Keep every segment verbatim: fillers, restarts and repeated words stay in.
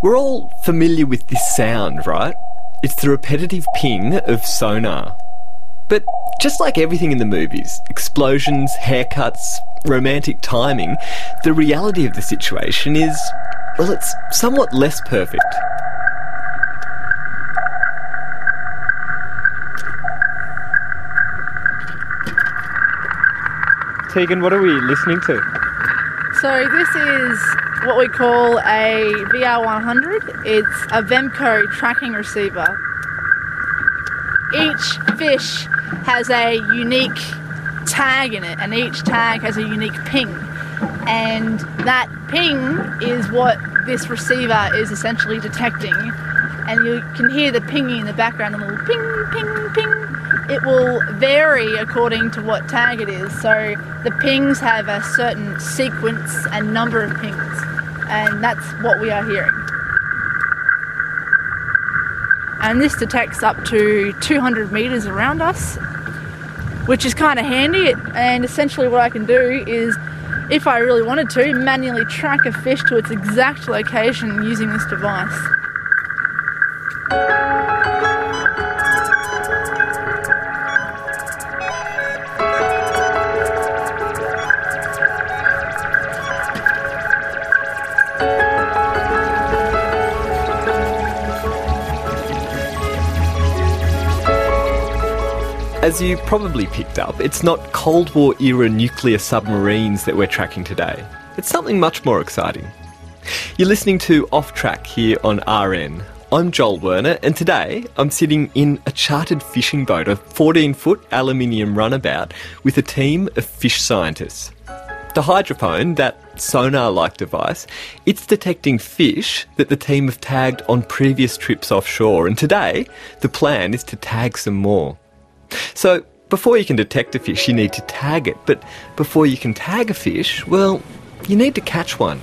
We're all familiar with this sound, right? It's the repetitive ping of sonar. But just like everything in the movies, explosions, haircuts, romantic timing, the reality of the situation is, well, it's somewhat less perfect. Tegan, what are we listening to? So this is what we call a V R one hundred. It's a Vemco tracking receiver. Each fish has a unique tag in it, and each tag has a unique ping. And that ping is what this receiver is essentially detecting. And you can hear the pinging in the background, the little ping, ping, ping. It will vary according to what tag it is. So the pings have a certain sequence and number of pings, and that's what we are hearing. And this detects up to two hundred metres around us, which is kind of handy. And essentially what I can do is, if I really wanted to, manually track a fish to its exact location using this device. As you probably picked up, it's not Cold War era nuclear submarines that we're tracking today. It's something much more exciting. You're listening to Off Track here on R N. I'm Joel Werner, and today I'm sitting in a chartered fishing boat, a fourteen foot aluminium runabout, with a team of fish scientists. The hydrophone, that sonar-like device, it's detecting fish that the team have tagged on previous trips offshore, and today the plan is to tag some more. So, before you can detect a fish, you need to tag it. But before you can tag a fish, well, you need to catch one.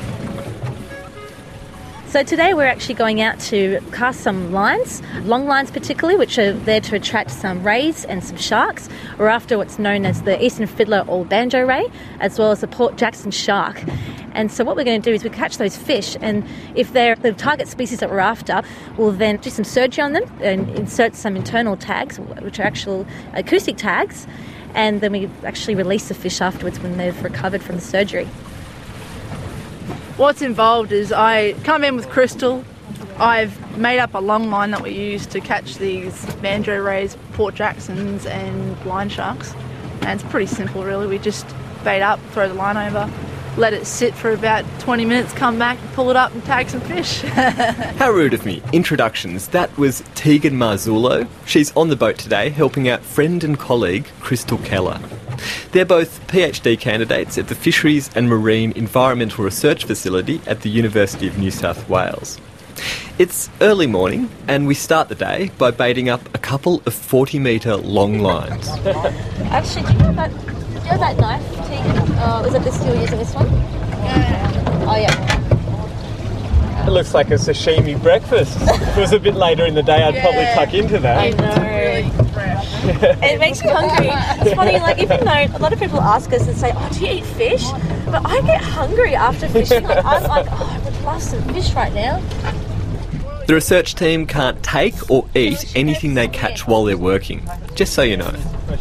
So today we're actually going out to cast some lines, long lines particularly, which are there to attract some rays and some sharks. We're after what's known as the eastern fiddler or banjo ray, as well as the Port Jackson shark. And so what we're going to do is we catch those fish, and if they're the target species that we're after, we'll then do some surgery on them and insert some internal tags, which are actual acoustic tags, and then we actually release the fish afterwards when they've recovered from the surgery. What's involved is I come in with Crystal. I've made up a long line that we use to catch these banjo rays, Port Jacksons and blind sharks. And it's pretty simple really. We just bait up, throw the line over, let it sit for about twenty minutes, come back, pull it up and tag some fish. How rude of me. Introductions. That was Tegan Marzullo. She's on the boat today helping out friend and colleague Crystal Keller. They're both PhD candidates at the Fisheries and Marine Environmental Research Facility at the University of New South Wales. It's early morning and we start the day by baiting up a couple of forty metre long lines. Actually, do you have that, do you have that knife, Tegan? Oh, is it this you're using this one? Yeah. Oh, yeah. It looks like a sashimi breakfast. If it was a bit later in the day, I'd yeah. probably tuck into that. I know. Really fresh. It makes you hungry. It's funny, like, even though a lot of people ask us and say, oh, do you eat fish? But I get hungry after fishing. Like, I'm like, oh, I would love some fish right now. The research team can't take or eat anything they catch while they're working, just so you know.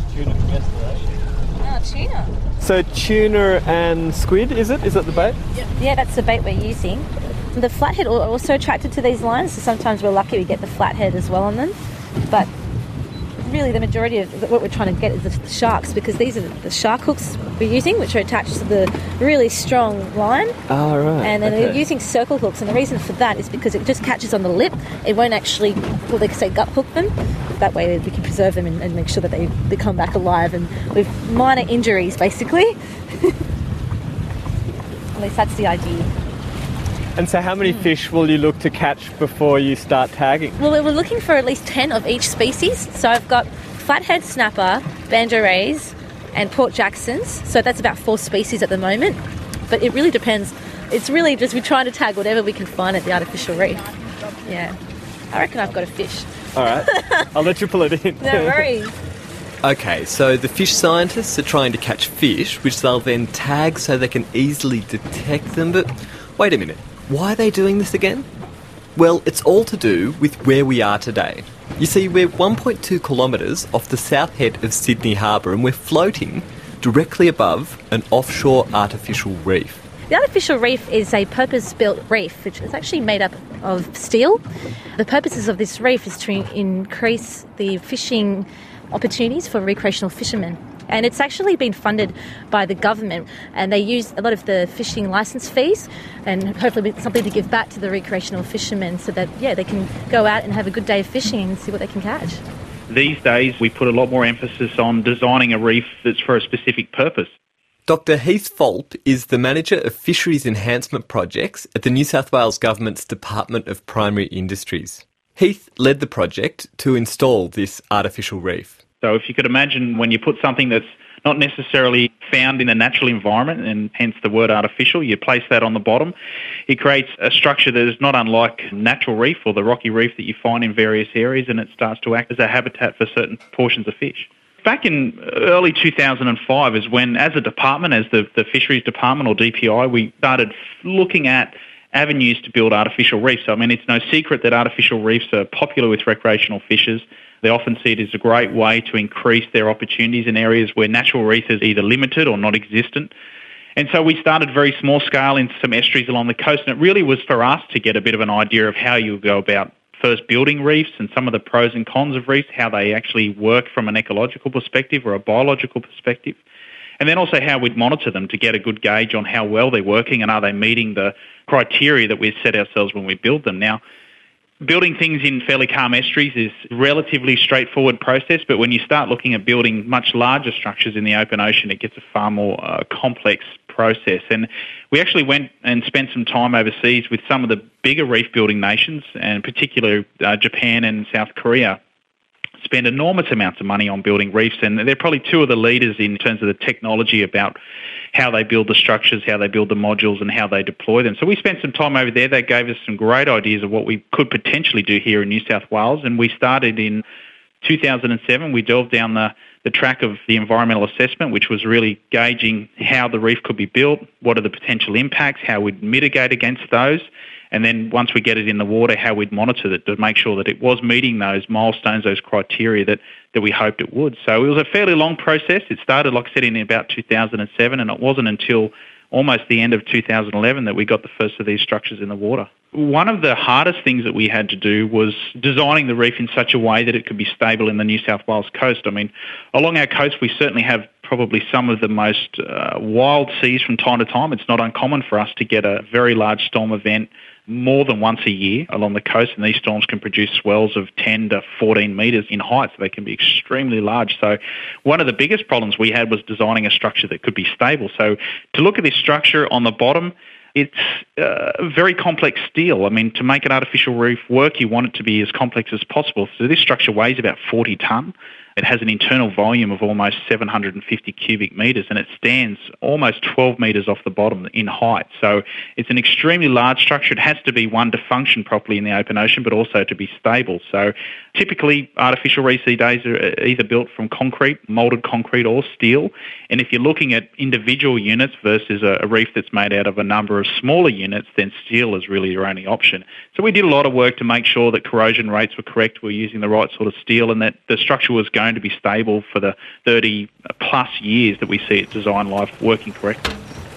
Oh, tuna. So tuna and squid, is it? Is that the bait? Yeah, that's the bait we're using. The flathead are also attracted to these lines, so sometimes we're lucky we get the flathead as well on them. But really the majority of what we're trying to get is the sharks, because these are the shark hooks we're using, which are attached to the really strong line. Oh, right. And then okay. we're using circle hooks, and the reason for that is because it just catches on the lip. It won't actually, well, they say gut hook them. That way we can preserve them and, and make sure that they, they come back alive and with minor injuries, basically. At least that's the idea. And so how many mm. fish will you look to catch before you start tagging? Well, we're looking for at least ten of each species. So I've got flathead snapper, banjo rays, and Port Jacksons. So that's about four species at the moment. But it really depends. It's really just we're trying to tag whatever we can find at the artificial reef. Yeah. I reckon I've got a fish. All right. I'll let you pull it in. No worries. Okay, so the fish scientists are trying to catch fish, which they'll then tag so they can easily detect them. But wait a minute. Why are they doing this again? Well, it's all to do with where we are today. You see, we're one point two kilometres off the south head of Sydney Harbour and we're floating directly above an offshore artificial reef. The artificial reef is a purpose-built reef, which is actually made up of steel. The purposes of this reef is to increase the fishing opportunities for recreational fishermen. And it's actually been funded by the government, and they use a lot of the fishing licence fees and hopefully something to give back to the recreational fishermen so that, yeah, they can go out and have a good day of fishing and see what they can catch. These days, we put a lot more emphasis on designing a reef that's for a specific purpose. Doctor Heath Fulp is the Manager of Fisheries Enhancement Projects at the New South Wales Government's Department of Primary Industries. Heath led the project to install this artificial reef. So if you could imagine when you put something that's not necessarily found in a natural environment, and hence the word artificial, you place that on the bottom, it creates a structure that is not unlike natural reef or the rocky reef that you find in various areas, and it starts to act as a habitat for certain portions of fish. Back in early two thousand five is when, as a department, as the, the Fisheries Department or D P I, we started looking at avenues to build artificial reefs. I mean, it's no secret that artificial reefs are popular with recreational fishers. They often see it as a great way to increase their opportunities in areas where natural reef is either limited or not existent. And so we started very small scale in some estuaries along the coast, and it really was for us to get a bit of an idea of how you go about first building reefs and some of the pros and cons of reefs, how they actually work from an ecological perspective or a biological perspective, and then also how we'd monitor them to get a good gauge on how well they're working and are they meeting the criteria that we set ourselves when we build them. Now, building things in fairly calm estuaries is a relatively straightforward process, but when you start looking at building much larger structures in the open ocean, it gets a far more uh, complex process. And we actually went and spent some time overseas with some of the bigger reef building nations, and particularly uh, Japan and South Korea, spend enormous amounts of money on building reefs, and they're probably two of the leaders in terms of the technology about how they build the structures, how they build the modules, and how they deploy them. So we spent some time over there. They gave us some great ideas of what we could potentially do here in New South Wales, and we started in two thousand seven. We delved down the, the track of the environmental assessment, which was really gauging how the reef could be built, what are the potential impacts, how we'd mitigate against those, and then once we get it in the water, how we'd monitor it to make sure that it was meeting those milestones, those criteria that, that we hoped it would. So it was a fairly long process. It started, like I said, in about two thousand seven, and it wasn't until almost the end of two thousand eleven that we got the first of these structures in the water. One of the hardest things that we had to do was designing the reef in such a way that it could be stable in the New South Wales coast. I mean, along our coast, we certainly have probably some of the most uh, wild seas from time to time. It's not uncommon for us to get a very large storm event more than once a year along the coast, and these storms can produce swells of ten to fourteen metres in height, so they can be extremely large. So one of the biggest problems we had was designing a structure that could be stable. So to look at this structure on the bottom, it's uh, very complex steel. I mean, to make an artificial reef work, you want it to be as complex as possible. So this structure weighs about forty tonne. It has an internal volume of almost seven hundred fifty cubic metres, and it stands almost twelve metres off the bottom in height. So it's an extremely large structure. It has to be, one, to function properly in the open ocean, but also to be stable. So typically, artificial reefs these days are either built from concrete, moulded concrete, or steel. And if you're looking at individual units versus a, a reef that's made out of a number of smaller units, then steel is really your only option. So we did a lot of work to make sure that corrosion rates were correct, we're using the right sort of steel, and that the structure was going to be stable for the thirty plus years that we see its design life working correctly.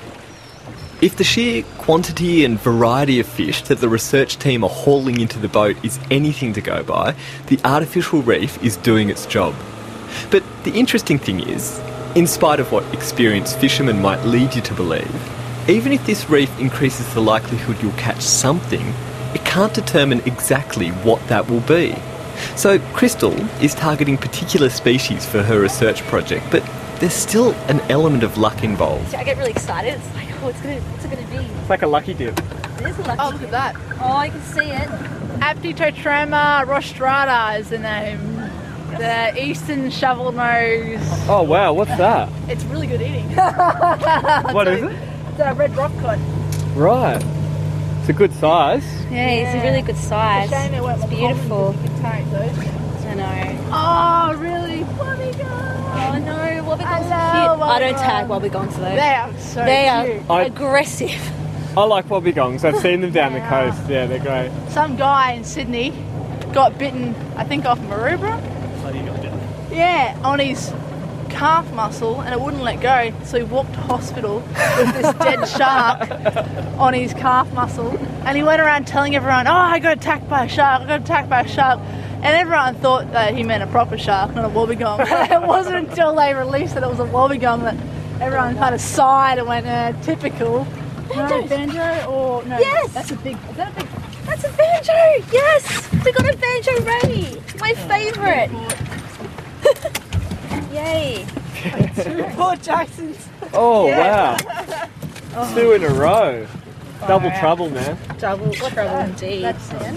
If the sheer quantity and variety of fish that the research team are hauling into the boat is anything to go by, the artificial reef is doing its job. But the interesting thing is, in spite of what experienced fishermen might lead you to believe, even if this reef increases the likelihood you'll catch something, it can't determine exactly what that will be. So Crystal is targeting particular species for her research project, but there's still an element of luck involved. I get really excited. It's like, oh, it's gonna, what's it going to be? It's like a lucky dip. It is a lucky Oh, look at that. Oh, I can see it. Aptitotrema rostrata is the name. The eastern shovel nose. Oh wow, what's that? It's really good eating. What is it? It's a red rock cod. Right. It's a good size. Yeah, it's a really good size. It's a shame they weren't It's more beautiful. common, 'cause you could take those. I know. Oh, really? Wobbegong. Oh no, wobbegons I are cute. love I don't wobbegons. tag wobbegons though. They are so They cute. are I- aggressive. I like wobbegongs. I've seen them down the coast. Yeah, they're great. Some guy in Sydney got bitten, I think, off Maroubra. How do you got bitten? Yeah, on his calf muscle, and it wouldn't let go. So he walked to hospital with this dead shark on his calf muscle, and he went around telling everyone, "Oh, I got attacked by a shark. I got attacked by a shark." And everyone thought that he meant a proper shark, not a wobbegong. It wasn't until they released that it was a wobbegong that everyone kind of sighed and went, uh, "Typical." No, banjo or no? Yes. That's a big. Is that a big? That's a banjo! Yes! We got a banjo ray! My favourite! Yay! Poor Jackson's. Oh, Yeah. wow. Two in a row. Double Alright. trouble, man. Double trouble indeed. That's it.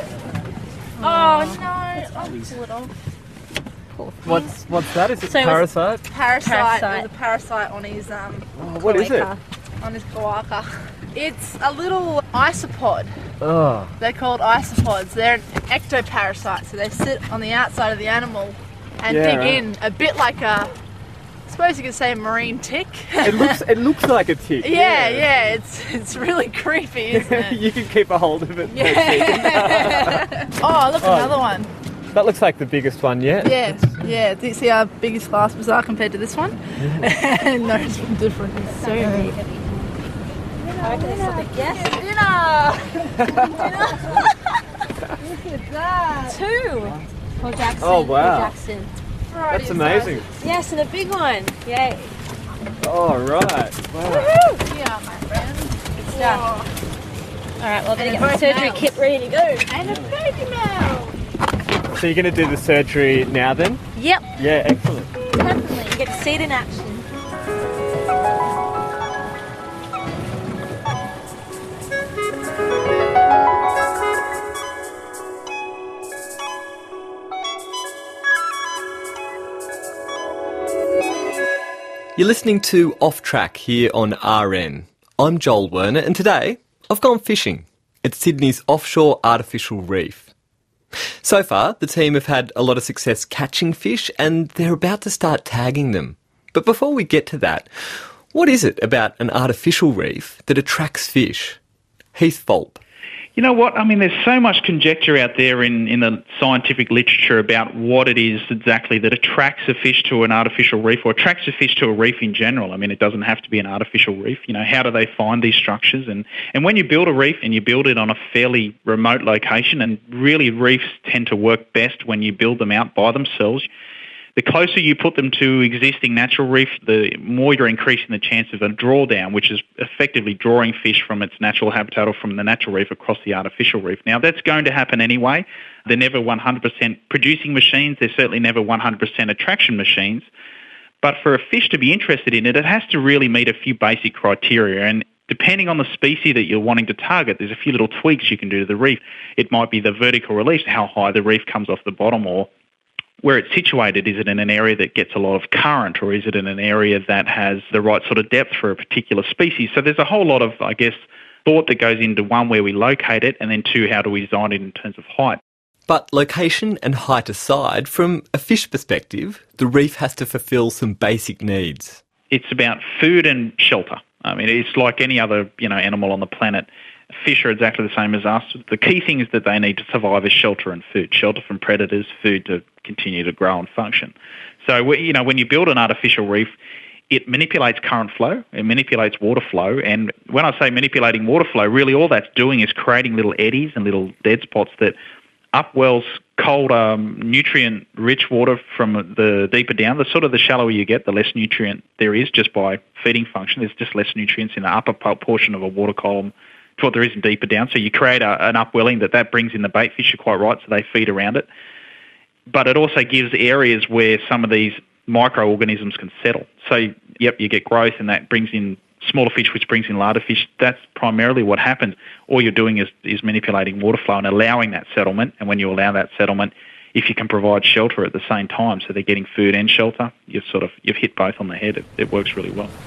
Oh no! I'll pull it off. What's what's that? Is it So it was- parasite? Parasite. Parasite. There's a parasite on his um Oh, what is it? Cloaca. on his cloaca. It's a little isopod. Oh, They're called isopods. They're an ectoparasite, so they sit on the outside of the animal and Yeah, dig right. in, a bit like a, I suppose you could say a marine tick. it looks it looks like a tick. yeah, yeah, it's it's really creepy, isn't it? You can keep a hold of it. Yeah. Oh, look, Oh. another one. That looks like the biggest one yet. Yeah, yeah. Do you see how big his claspers are compared to this one? Noticeable difference. It's so big. Yes, Look at that. two! For Jackson. Oh, wow. For Jackson. That's amazing. Yes, and a big one. Yay. Oh, right. Wow. Yeah, my friend. It's done. Alright, well, I'm going to get my both surgery nails. kit ready to go. And a baby mouse. So you're going to do the surgery now then? Yep, Yeah, excellent. definitely. You get to see it in action. You're listening to Off Track here on R N. I'm Joel Werner, and today I've gone fishing at Sydney's offshore artificial reef. So far, the team have had a lot of success catching fish, and they're about to start tagging them. But before we get to that, what is it about an artificial reef that attracts fish? Heath Volpe. You know what? I mean, there's so much conjecture out there in, in the scientific literature about what it is exactly that attracts a fish to an artificial reef or attracts a fish to a reef in general. I mean, it doesn't have to be an artificial reef. You know, how do they find these structures? And, and when you build a reef and you build it on a fairly remote location, and really reefs tend to work best when you build them out by themselves, the closer you put them to existing natural reef, the more you're increasing the chance of a drawdown, which is effectively drawing fish from its natural habitat or from the natural reef across the artificial reef. Now, that's going to happen anyway. They're never one hundred percent producing machines. They're certainly never one hundred percent attraction machines. But for a fish to be interested in it, it has to really meet a few basic criteria. And depending on the species that you're wanting to target, there's a few little tweaks you can do to the reef. It might be the vertical release, how high the reef comes off the bottom, or where it's situated. Is it in an area that gets a lot of current, or is it in an area that has the right sort of depth for a particular species? So there's a whole lot of, I guess, thought that goes into, one, where we locate it, and then two, how do we design it in terms of height. But location and height aside, from a fish perspective, the reef has to fulfil some basic needs. It's about food and shelter. I mean, it's like any other, you know, animal on the planet. Fish are exactly the same as us. The key thing is that they need to survive is shelter and food. Shelter from predators, food to continue to grow and function. So, you know, when you build an artificial reef, it manipulates current flow, it manipulates water flow. And when I say manipulating water flow, really all that's doing is creating little eddies and little dead spots that upwells cold, um, nutrient-rich water from the deeper down. The sort of the shallower you get, the less nutrient there is just by feeding function. There's just less nutrients in the upper portion of a water column to what there is in deeper down. So you create a, an upwelling that that brings in the bait fish, you're quite right, so they feed around it. But it also gives areas where some of these microorganisms can settle. So, yep, you get growth, and that brings in smaller fish, which brings in larger fish. That's primarily what happens. All you're doing is, is manipulating water flow and allowing that settlement. And when you allow that settlement, if you can provide shelter at the same time, so they're getting food and shelter, you've sort of you've hit both on the head. It, it works really well.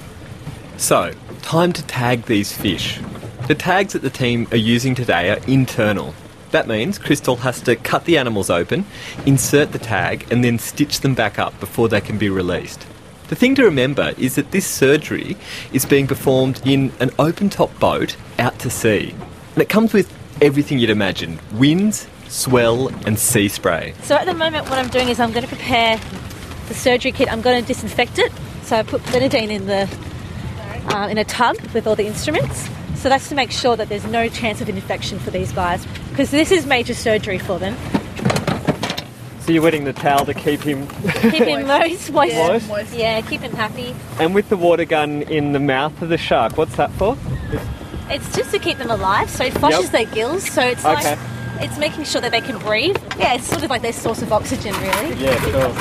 So, time to tag these fish. The tags that the team are using today are internal. That means Crystal has to cut the animals open, insert the tag, and then stitch them back up before they can be released. The thing to remember is that this surgery is being performed in an open-top boat out to sea. And it comes with everything you'd imagine: wind, swell and sea spray. So at the moment what I'm doing is I'm going to prepare the surgery kit. I'm going to disinfect it. So I put Benadine in the uh, in a tub with all the instruments. So that's to make sure that there's no chance of infection for these guys, because this is major surgery for them. So you're wetting the towel to keep him... Keep him moist, moist. Moist? Moist. Yeah, keep him happy. And with the water gun in the mouth of the shark, what's that for? It's just to keep them alive, so it flushes Yep. their gills, so it's Okay. like, it's making sure that they can breathe. Yeah, it's sort of like their source of oxygen, really. Yeah, sure.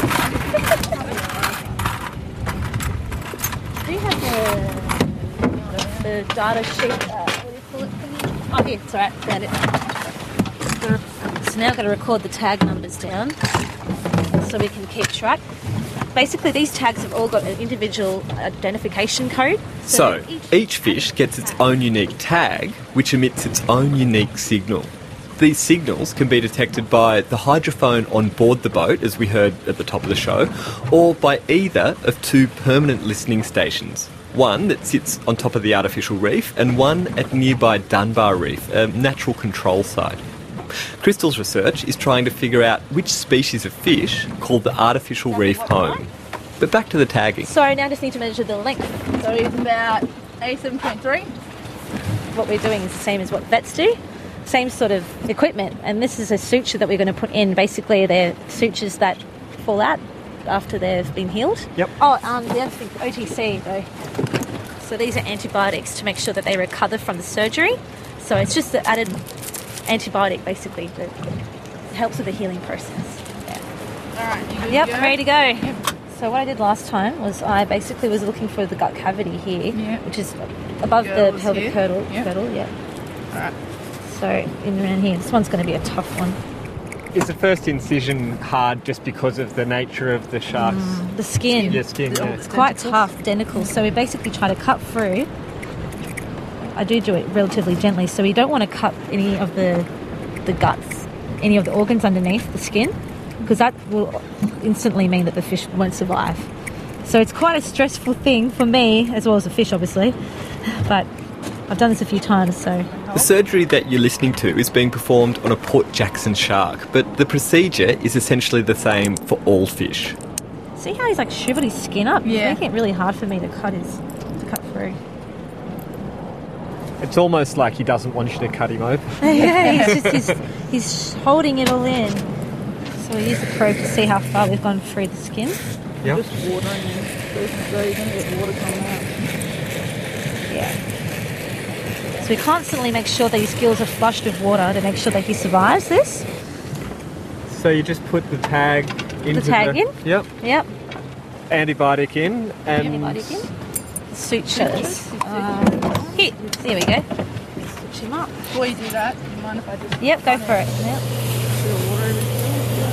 Do you have the, the data sheet, uh, what do you call it? Thingy? Oh, here, it's alright, found it. So now I've got to record the tag numbers down so we can keep track. Basically, these tags have all got an individual identification code. So, each fish gets its own unique tag, which emits its own unique signal. These signals can be detected by the hydrophone on board the boat, as we heard at the top of the show, or by either of two permanent listening stations. One that sits on top of the artificial reef and one at nearby Dunbar Reef, a natural control site. Crystal's research is trying to figure out which species of fish called the artificial reef home. But back to the tagging. So now I just need to measure the length. So it's about eighty-seven point three. What we're doing is the same as what vets do. Same sort of equipment. And this is a suture that we're going to put in. Basically, they're sutures that fall out after they've been healed. Yep. Oh, um, the other thing, O T C though. So these are antibiotics to make sure that they recover from the surgery. So it's just the added antibiotic, basically, that helps with the healing process. Yeah. All right, you good Yep, to go? I'm ready to go. So what I did last time was I basically was looking for the gut cavity here, Yeah. which is above Girdles the pelvic here. girdle. Yeah. girdle, yeah. All right. So in around here, this one's going to be a tough one. Is the first incision hard just because of the nature of the shark's The skin, yeah, skin? Yeah. it's quite tough, denticles. So we basically try to cut through. I do do it relatively gently, so we don't want to cut any of the the guts, any of the organs underneath the skin, because that will instantly mean that the fish won't survive. So it's quite a stressful thing for me, as well as the fish, obviously. But I've done this a few times, so... The surgery that you're listening to is being performed on a Port Jackson shark, but the procedure is essentially the same for all fish. See how he's like shriveled his skin up? Yeah. It's making it really hard for me to cut his to cut through. It's almost like he doesn't want you to cut him open. Yeah, he's just he's, he's holding it all in. So we use the probe to see how far we've gone through the skin. Yep. Just watering him. So you're going to get water coming out. Yeah. So we constantly make sure that his gills are flushed with water to make sure that he survives this. So you just put the tag into the... tag in? Yep. Yep. Antibiotic in and... Antibiotic in. Sutures. Um, here, there we go. Stitch him up. Before you do that, do you mind if I just... Yep, go for it. Yep. Put the water over here?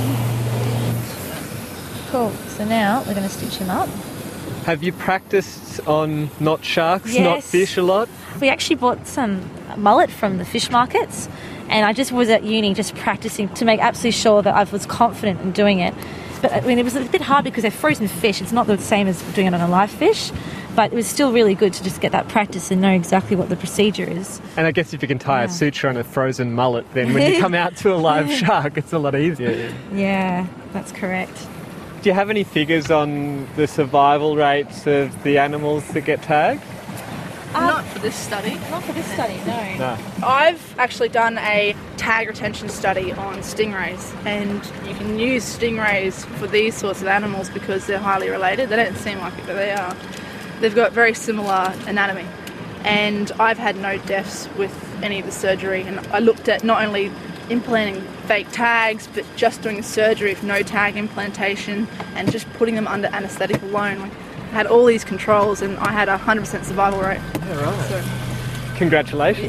Cool. So now we're going to stitch him up. Have you practiced on not sharks, not Yes. fish a lot? We actually bought some mullet from the fish markets, and I just was at uni just practicing to make absolutely sure that I was confident in doing it. But I mean, it was a bit hard because they're frozen fish. It's not the same as doing it on a live fish, but it was still really good to just get that practice and know exactly what the procedure is. And I guess if you can tie a suture on a frozen mullet, then when you come out to a live shark, it's a lot easier. Yeah, that's correct. Do you have any figures on the survival rates of the animals that get tagged? Not for this study. Not for this study, no. No. I've actually done a tag retention study on stingrays, and you can use stingrays for these sorts of animals because they're highly related. They don't seem like it, but they are. They've got very similar anatomy, and I've had no deaths with any of the surgery. And I looked at not only implanting fake tags, but just doing the surgery with no tag implantation and just putting them under anaesthetic alone. Like, I had all these controls, and I had a one hundred percent survival rate. Yeah, right. So, Congratulations.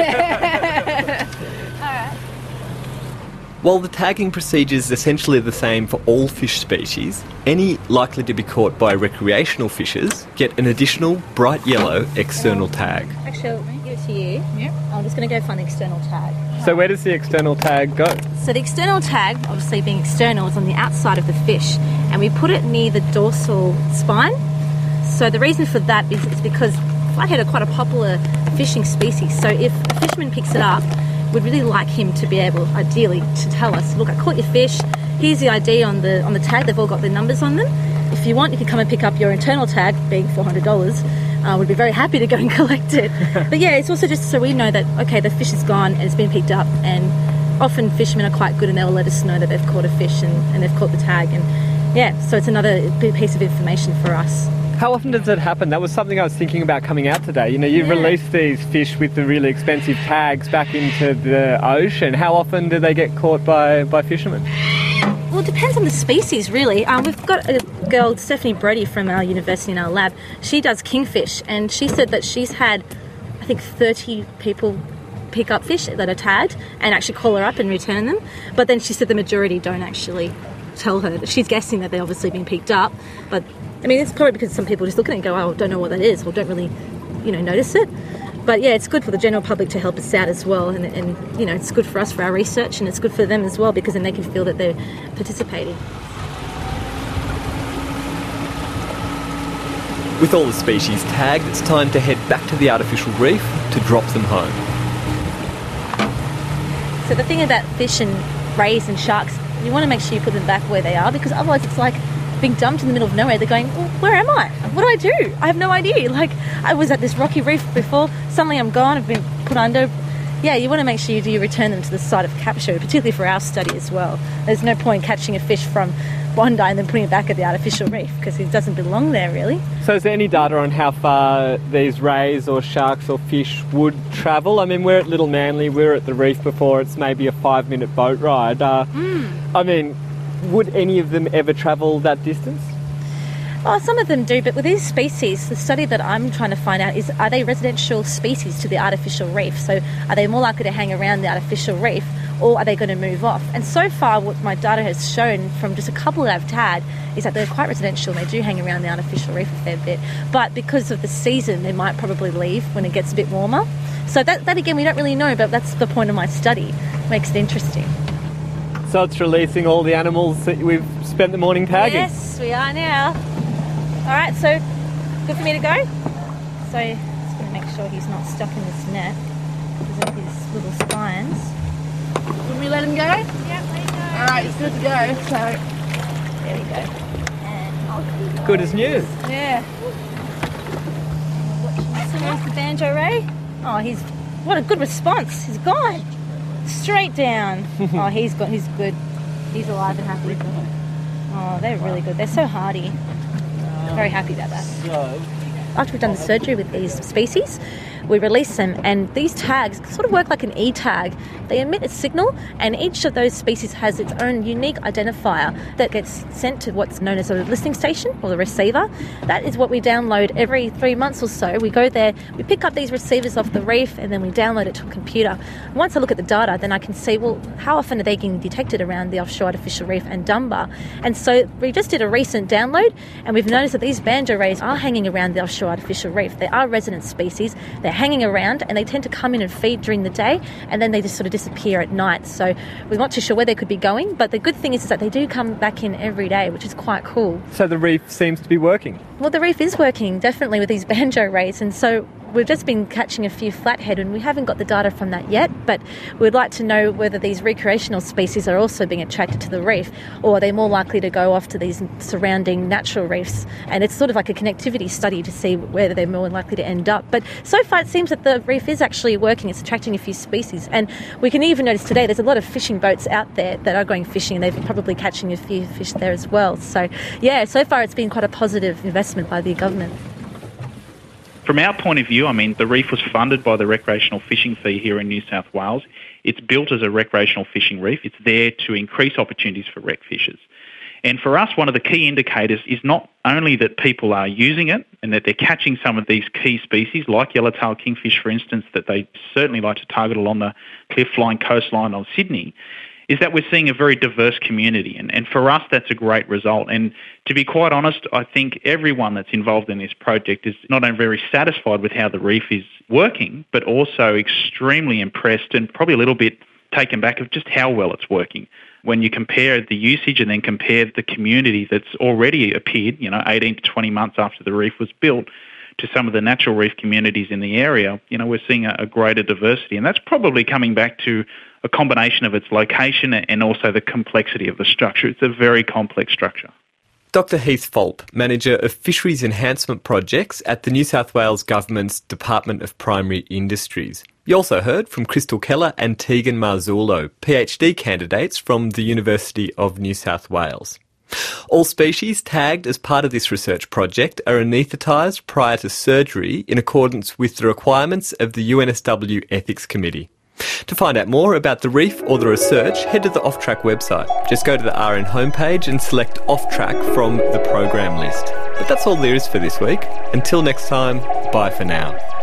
While the tagging procedure is essentially the same for all fish species, any likely to be caught by recreational fishers get an additional bright yellow external tag. Actually, I'll give it to you. yeah. I'm just going to go find the external tag. So where does the external tag go? So the external tag, obviously being external, is on the outside of the fish, and we put it near the dorsal spine. So the reason for that is it's because flathead are quite a popular fishing species. So if a fisherman picks it up, we'd really like him to be able, ideally, to tell us, look, I caught your fish, here's the I D on the on the tag, they've all got their numbers on them. If you want, you can come and pick up your internal tag, being four hundred dollars. Uh, we'd be very happy to go and collect it. But yeah, it's also just so we know that, okay, the fish is gone and it's been picked up, and often fishermen are quite good and they'll let us know that they've caught a fish and, and they've caught the tag. And yeah, so it's another big piece of information for us. How often does it happen? That was something I was thinking about coming out today. You know, you Yeah. release these fish with the really expensive tags back into the ocean. How often do they get caught by, by fishermen? Well, it depends on the species, really. Um, we've got a girl, Stephanie Brody, from our university in our lab. She does kingfish, and she said that she's had, I think, thirty people pick up fish that are tagged and actually call her up and return them. But then she said the majority don't actually tell her. She's guessing that they've obviously been picked up. But, I mean, it's probably because some people just look at it and go, oh, don't know what that is, or don't really, you know, notice it. But yeah, it's good for the general public to help us out as well, and, and you know, it's good for us for our research, and it's good for them as well, because then they can feel that they're participating. With all the species tagged, it's time to head back to the artificial reef to drop them home. So the thing about fish and rays and sharks, you want to make sure you put them back where they are, because otherwise it's like being dumped in the middle of nowhere. They're going, well, where am I? What do I do? I have no idea. Like, I was at this rocky reef before, suddenly I'm gone, I've been put under. Yeah, you want to make sure you do return them to the site of capture, particularly for our study as well. There's no point catching a fish from Bondi and then putting it back at the artificial reef, because it doesn't belong there, really. So is there any data on how far these rays or sharks or fish would travel? I mean, we're at Little Manly, we were at the reef before, it's maybe a five-minute boat ride. Uh, mm. I mean, would any of them ever travel that distance? Oh, some of them do, but with these species, the study that I'm trying to find out is, are they residential species to the artificial reef? So are they more likely to hang around the artificial reef, or are they going to move off? And so far, what my data has shown from just a couple that I've tagged is that they're quite residential and they do hang around the artificial reef a fair bit. But because of the season, they might probably leave when it gets a bit warmer. So that, that again, we don't really know, but that's the point of my study. Makes it interesting. So it's releasing all the animals that we've spent the morning tagging? Yes, we are now. All right, so good for me to go? So just going to make sure he's not stuck in this net because of his little spines. Can we let him go? Yeah, let him go. All right, it's good to go. So there we go. And I'll Good as new. yeah. So there's the banjo ray. Oh, he's what a good response. He's gone straight down. Oh, he's got. He's good. He's alive and happy. Oh, they're really good. They're so hardy. Very happy about that. After we've done the surgery with these species, we release them, and these tags sort of work like an E-tag. They emit a signal, and each of those species has its own unique identifier that gets sent to what's known as a listening station or the receiver. That is what we download every three months or so. We go there, we pick up these receivers off the reef, and then we download it to a computer. And once I look at the data, then I can see, well, how often are they getting detected around the offshore artificial reef and Dunbar? And so we just did a recent download, and we've noticed that these banjo rays are hanging around the offshore artificial reef. They are resident species. They're hanging around, and they tend to come in and feed during the day, and then they just sort of disappear at night. So we're not too sure where they could be going, but the good thing is, is that they do come back in every day, which is quite cool. So the reef seems to be working? Well, the reef is working, definitely, with these banjo rays, and so we've just been catching a few flathead, and we haven't got the data from that yet, but we'd like to know whether these recreational species are also being attracted to the reef, or are they more likely to go off to these surrounding natural reefs. And it's sort of like a connectivity study to see whether they're more likely to end up. But so far it seems that the reef is actually working. It's attracting a few species, and we can even notice today there's a lot of fishing boats out there that are going fishing, and they're probably catching a few fish there as well. So yeah, so far it's been quite a positive investment by the government. From our point of view, I mean, the reef was funded by the recreational fishing fee here in New South Wales. It's built as a recreational fishing reef. It's there to increase opportunities for rec fishers. And for us, one of the key indicators is not only that people are using it and that they're catching some of these key species, like yellowtail kingfish, for instance, that they certainly like to target along the cliff-line coastline of Sydney, is that we're seeing a very diverse community. And, and for us, that's a great result. And to be quite honest, I think everyone that's involved in this project is not only very satisfied with how the reef is working, but also extremely impressed and probably a little bit taken back of just how well it's working. when you compare the usage and then compare the community that's already appeared, you know, eighteen to twenty months after the reef was built, to some of the natural reef communities in the area, you know, we're seeing a, a greater diversity. And that's probably coming back to a combination of its location and also the complexity of the structure. It's a very complex structure. Doctor Heath Fulp, Manager of Fisheries Enhancement Projects at the New South Wales Government's Department of Primary Industries. You also heard from Crystal Keller and Tegan Marzullo, PhD candidates from the University of New South Wales. All species tagged as part of this research project are anaesthetised prior to surgery in accordance with the requirements of the U N S W Ethics Committee. To find out more about the reef or the research, head to the Off Track website. Just go to the R N homepage and select Off Track from the program list. But that's all there is for this week. Until next time, bye for now.